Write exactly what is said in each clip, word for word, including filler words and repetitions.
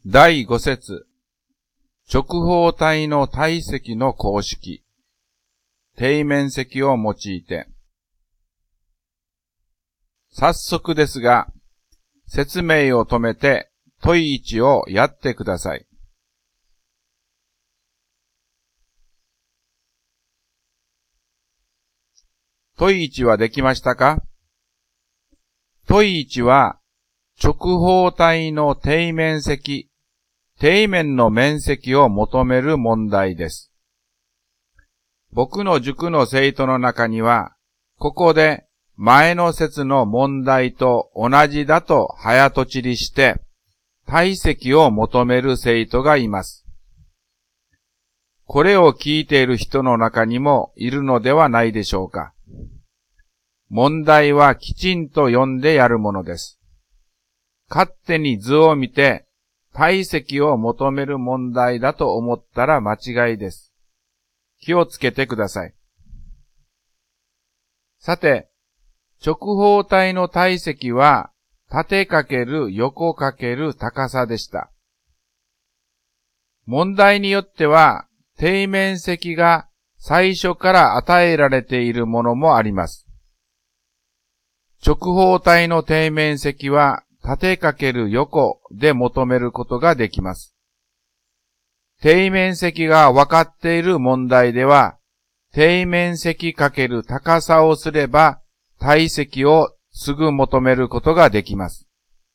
だいご節、直方体の体積の公式、底面積を用いて、早速ですが、説明を止めて問いいちをやってください。問いいちはできましたか？問いいちは、直方体の底面積、底面の面積を求める問題です。僕の塾の生徒の中には、ここで前の節の問題と同じだと早とちりして、体積を求める生徒がいます。これを聞いている人の中にもいるのではないでしょうか。問題はきちんと読んでやるものです。勝手に図を見て体積を求める問題だと思ったら間違いです。気をつけてください。さて、直方体の体積は縦かける横かける高さでした。問題によっては底面積が最初から与えられているものもあります。直方体の底面積は縦かける横で求めることができます。底面積が分かっている問題では、底面積かける高さをすれば体積をすぐ求めることができます。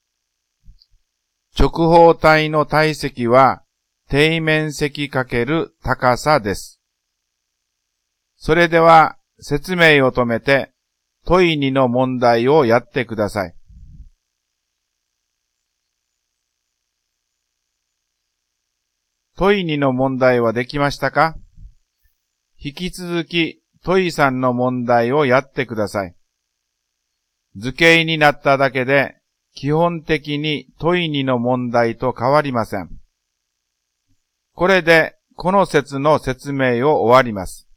直方体の体積は底面積かける高さです。それでは説明を止めて問いにの問題をやってください。問いにの問題はできましたか？引き続き問いさんの問題をやってください。図形になっただけで基本的に問いにの問題と変わりません。これでこの節の説明を終わります。